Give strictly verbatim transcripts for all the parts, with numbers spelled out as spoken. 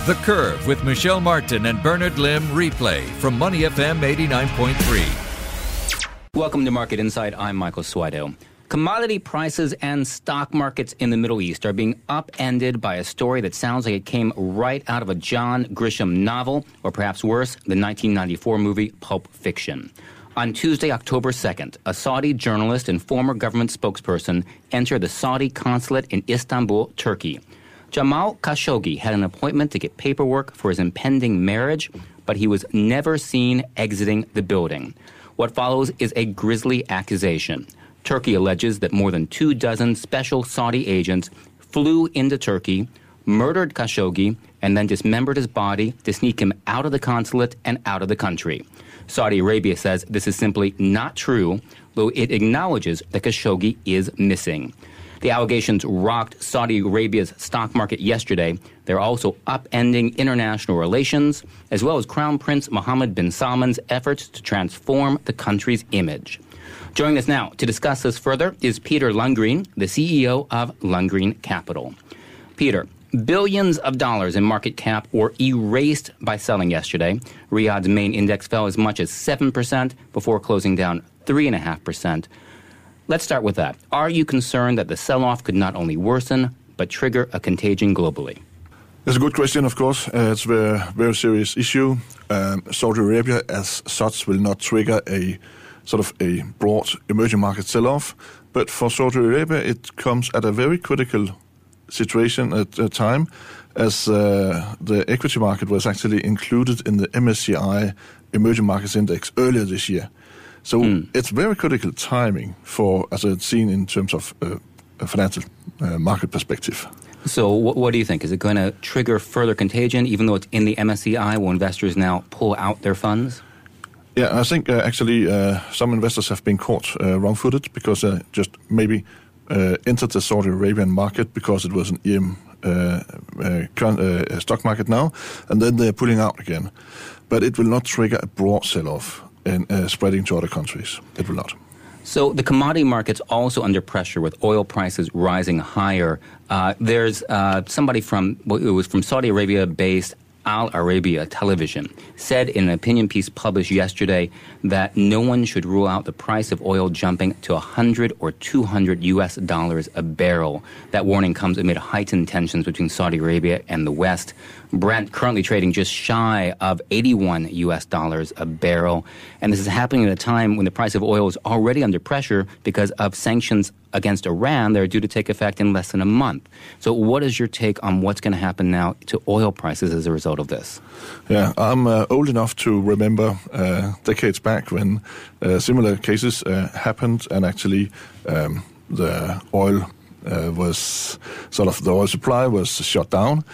The Curve with Michelle Martin and Bernard Lim replay from Money F M eighty-nine point three. Welcome to Market Insight. I'm Michael Suido. Commodity prices and stock markets in the Middle East are being upended by a story that sounds like it came right out of a John Grisham novel, or perhaps worse, the nineteen ninety-four movie Pulp Fiction. On Tuesday, October second, a Saudi journalist and former government spokesperson entered the Saudi consulate in Istanbul, Turkey. Jamal Khashoggi had an appointment to get paperwork for his impending marriage, but he was never seen exiting the building. What follows is a grisly accusation. Turkey alleges that more than two dozen special Saudi agents flew into Turkey, murdered Khashoggi, and then dismembered his body to sneak him out of the consulate and out of the country. Saudi Arabia says this is simply not true, though it acknowledges that Khashoggi is missing. The allegations rocked Saudi Arabia's stock market yesterday. They're also upending international relations, as well as Crown Prince Mohammed bin Salman's efforts to transform the country's image. Joining us now to discuss this further is Peter Lundgren, the C E O of Lundgren Capital. Peter, billions of dollars in market cap were erased by selling yesterday. Riyadh's main index fell as much as seven percent before closing down three point five percent. Let's start with that. Are you concerned that the sell-off could not only worsen, but trigger a contagion globally? It's a good question, of course. Uh, it's a very, very serious issue. Um, Saudi Arabia, as such, will not trigger a sort of a broad emerging market sell-off. But for Saudi Arabia, it comes at a very critical situation at a time, as uh, the equity market was actually included in the M S C I Emerging Markets Index earlier this year. So mm. it's very critical timing for, as it's seen in terms of uh, a financial uh, market perspective. So what, what do you think? Is it going to trigger further contagion, even though it's in the M S C I? Will investors now pull out their funds? Yeah, I think uh, actually uh, some investors have been caught uh, wrong-footed because uh, just maybe uh, entered the Saudi Arabian market because it was an E M uh, uh, uh, stock market now, and then they're pulling out again. But it will not trigger a broad sell-off and uh, spreading to other countries. It will not. So the commodity market's also under pressure with oil prices rising higher. Uh, there's uh, somebody from, well, it was from Saudi Arabia-based Al Arabiya Television, said in an opinion piece published yesterday that no one should rule out the price of oil jumping to one hundred or two hundred U S dollars a barrel. That warning comes amid heightened tensions between Saudi Arabia and the West. Brent currently trading just shy of eighty-one U S dollars a barrel. And this is happening at a time when the price of oil is already under pressure because of sanctions against Iran that are due to take effect in less than a month. So what is your take on what's going to happen now to oil prices as a result of this? Yeah, I'm uh, old enough to remember uh, decades back when uh, similar cases uh, happened, and actually um, the oil uh, was sort of, the oil supply was shut down.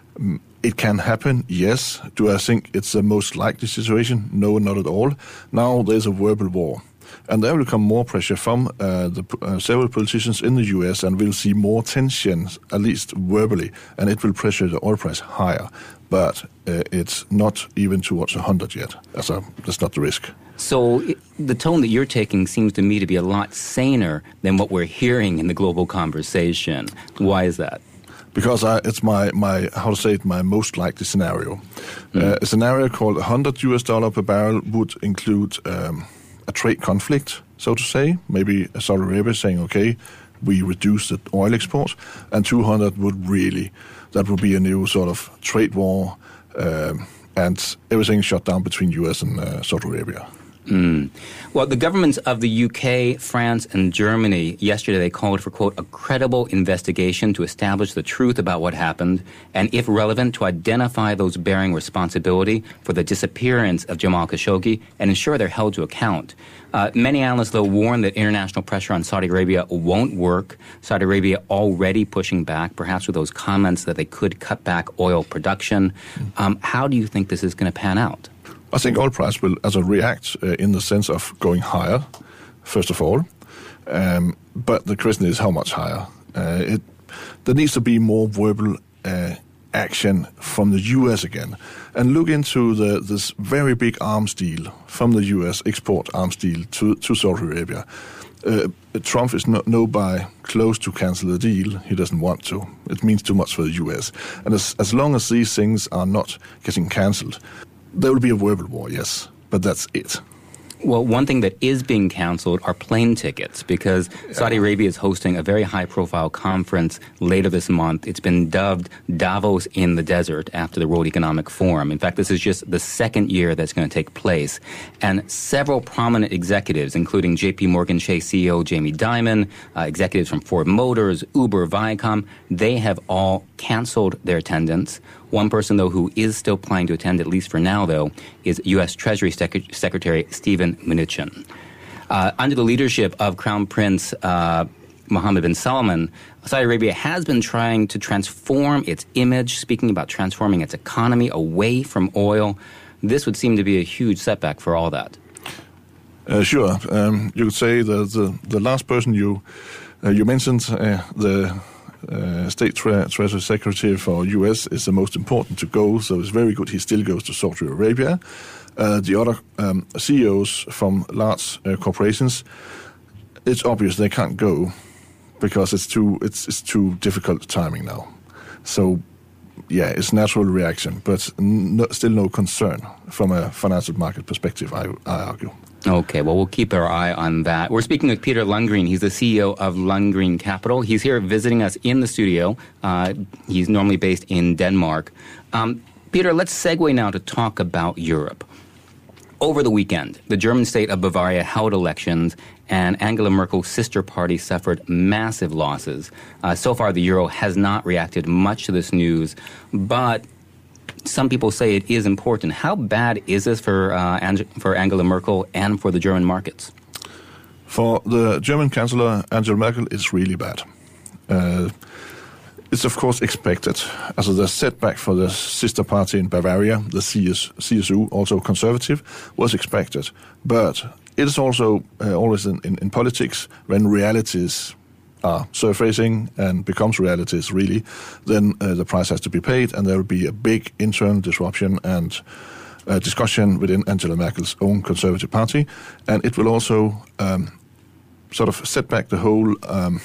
It can happen, yes. Do I think it's the most likely situation? No, not at all. Now there's a verbal war. And there will come more pressure from uh, the uh, several politicians in the U S, and we'll see more tensions, at least verbally, and it will pressure the oil price higher. But uh, it's not even towards one hundred yet. That's, a, that's not the risk. So it, the tone that you're taking seems to me to be a lot saner than what we're hearing in the global conversation. Why is that? Because I, it's my, my, how to say it, my most likely scenario. Mm. Uh, a scenario called one hundred U S dollar per barrel would include Um, a trade conflict, so to say. Maybe Saudi Arabia saying, okay, we reduce the oil export, and two hundred would really, that would be a new sort of trade war, um, and everything shut down between U S and uh, Saudi Arabia. Mm. Well, the governments of the U K, France, and Germany, yesterday they called for, quote, a credible investigation to establish the truth about what happened, and if relevant, to identify those bearing responsibility for the disappearance of Jamal Khashoggi and ensure they're held to account. Uh, many analysts, though, warn that international pressure on Saudi Arabia won't work. Saudi Arabia already pushing back, perhaps with those comments that they could cut back oil production. Um, how do you think this is going to pan out? I think oil price will, as a react, uh, in the sense of going higher, first of all. Um, but the question is how much higher. Uh, it, there needs to be more verbal uh, reaction from the U S again. And look into the this very big arms deal from the U S, export arms deal to, to Saudi Arabia. Uh, Trump is no, no by close to cancel the deal. He doesn't want to. It means too much for the U S. And as, as long as these things are not getting cancelled, there will be a verbal war, yes, but that's it. Well, one thing that is being canceled are plane tickets because Saudi Arabia is hosting a very high-profile conference later this month. It's been dubbed Davos in the Desert after the World Economic Forum. In fact, this is just the second year that's going to take place. And several prominent executives, including J P Morgan Chase C E O Jamie Dimon, uh, executives from Ford Motors, Uber, Viacom, they have all canceled their attendance. One person, though, who is still planning to attend, at least for now, though, is U S. Treasury Sec- Secretary Steven Mnuchin. Uh, under the leadership of Crown Prince uh, Mohammed bin Salman, Saudi Arabia has been trying to transform its image, speaking about transforming its economy away from oil. This would seem to be a huge setback for all that. Uh, sure. Um, you could say that the, the last person you, uh, you mentioned, uh, the... Uh, State Tre- Treasury Secretary for U S is the most important to go, so it's very good he still goes to Saudi Arabia. Uh, the other um, C E Os from large uh, corporations, it's obvious they can't go because it's too it's, it's too difficult timing now. So, yeah, it's natural reaction, but no, still no concern from a financial market perspective, I, I argue. Okay, well, we'll keep our eye on that. We're speaking with Peter Lundgren. He's the C E O of Lundgren Capital. He's here visiting us in the studio. Uh, he's normally based in Denmark. Um, Peter, let's segue now to talk about Europe. Over the weekend, the German state of Bavaria held elections, and Angela Merkel's sister party suffered massive losses. Uh, so far, the euro has not reacted much to this news, but some people say it is important. How bad is this for uh, Ange- for Angela Merkel and for the German markets? For the German Chancellor, Angela Merkel, it's really bad. Uh, it's, of course, expected. As the setback for the sister party in Bavaria, the C S, C S U, also conservative, was expected. But it is also uh, always in, in, in politics, when realities are surfacing and becomes realities, really, then uh, the price has to be paid, and there will be a big internal disruption and uh, discussion within Angela Merkel's own Conservative Party, and it will also um, sort of set back the whole um,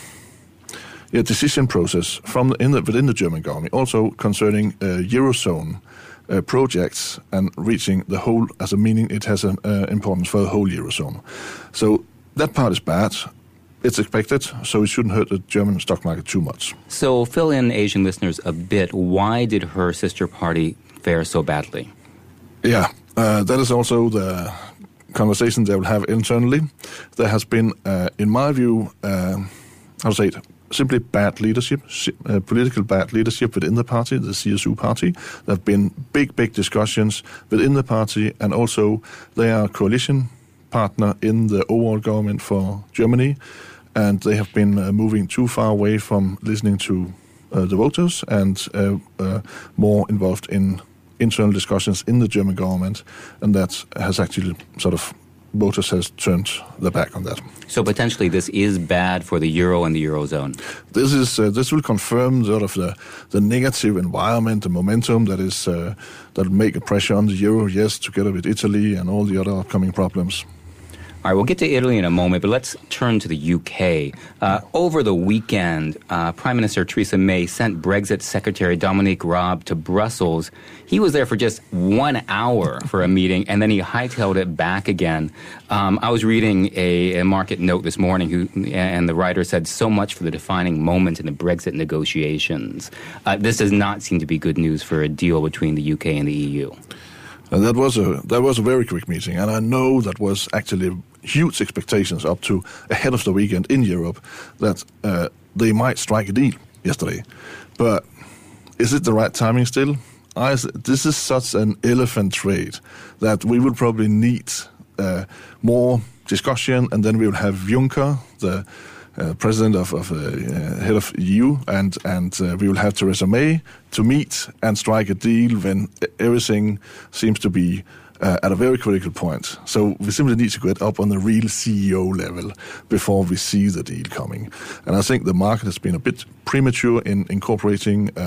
yeah, decision process from the, in the, within the German government, also concerning uh, Eurozone uh, projects and reaching the whole, as a meaning it has an uh, importance for the whole Eurozone. So that part is bad. It's expected, so it shouldn't hurt the German stock market too much. So fill in Asian listeners a bit. Why did her sister party fare so badly? Yeah, uh, that is also the conversation they will have internally. There has been, uh, in my view, uh, how to say it, simply bad leadership, uh, political bad leadership within the party, the C S U party. There have been big, big discussions within the party, and also they are a coalition partner in the overall government for Germany, and they have been uh, moving too far away from listening to uh, the voters and uh, uh, more involved in internal discussions in the German government, and that has actually sort of, voters has turned their back on that. So potentially this is bad for the euro and the eurozone. This is uh, this will confirm sort of the, the negative environment, the momentum that is uh, that will make a pressure on the euro, yes, together with Italy and all the other upcoming problems. All right, we'll get to Italy in a moment, but let's turn to the U K. Uh, over the weekend, uh, Prime Minister Theresa May sent Brexit Secretary Dominic Raab to Brussels. He was there for just one hour for a meeting, and then he hightailed it back again. Um, I was reading a, a market note this morning, who, and the writer said, so much for the defining moment in the Brexit negotiations. Uh, this does not seem to be good news for a deal between the U K and the E U. And that was a that was a very quick meeting, and I know that was actually huge expectations up to ahead of the weekend in Europe that uh, they might strike a deal yesterday. But is it the right timing still? I, this is such an elephant trade that we will probably need uh, more discussion, and then we will have Juncker, the Uh, president of, of uh, uh, head of E U, and and uh, we will have Theresa May to meet and strike a deal when everything seems to be uh, at a very critical point. So we simply need to get up on the real C E O level before we see the deal coming. And I think the market has been a bit premature in incorporating uh,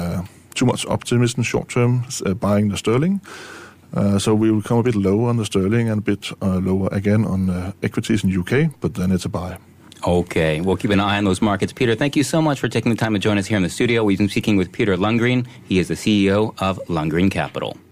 too much optimism short term uh, buying the sterling. Uh, so we will come a bit lower on the sterling and a bit uh, lower again on uh, equities in U K, but then it's a buy. Okay, we'll keep an eye on those markets. Peter, thank you so much for taking the time to join us here in the studio. We've been speaking with Peter Lundgren. He is the C E O of Lundgren Capital.